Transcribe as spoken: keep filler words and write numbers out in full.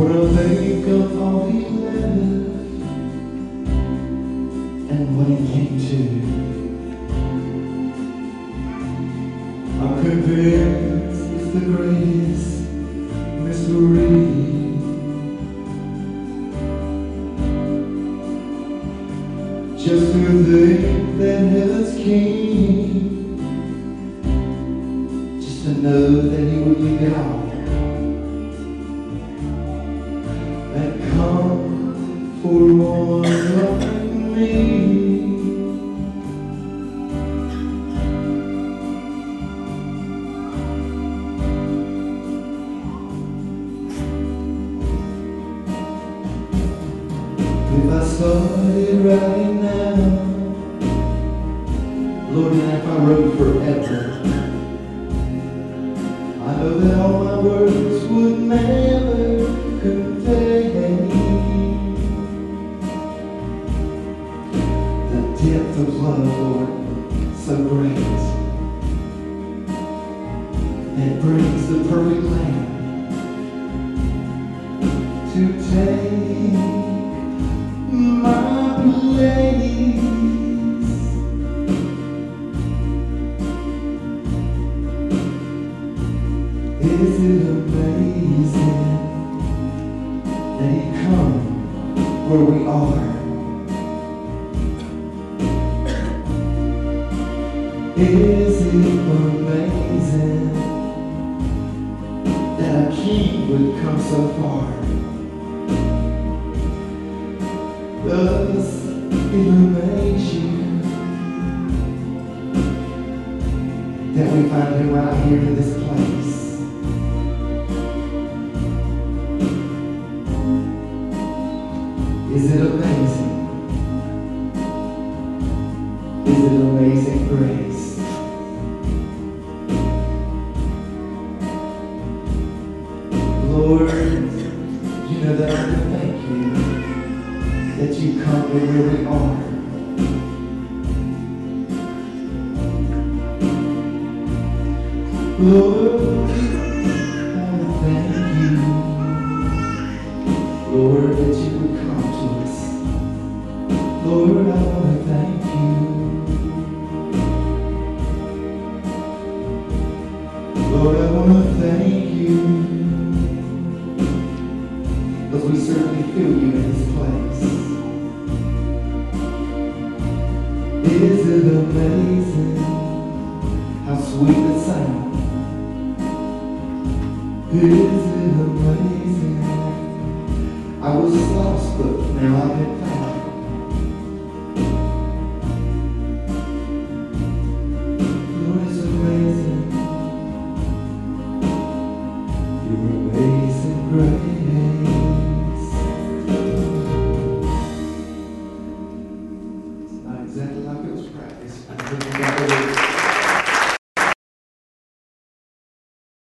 When I think of all he left and what he came to, I'm convinced it's the greatest mystery. Just to think that heaven's king, just to know that he would be God and come for one like me. If I started right now, Lord, and if I wrote forever, I know that all my words would never convey the depth of love, Lord, so great. It brings the perfect Lamb to take my place. Is it amazing that he come where we are? Is it amazing that a king would come so far? Does it amaze you that we find him right here in this place? Is it amazing? Is it amazing grace? Lord, you know that I can thank you that you come where we are. Lord, I want to thank you, Lord, that you would come to us. Lord, I want to thank you. Lord, I want to thank you, because we certainly feel you in this place. Is it amazing how sweet the sound? Is it amazing? I was lost, but now I've been found.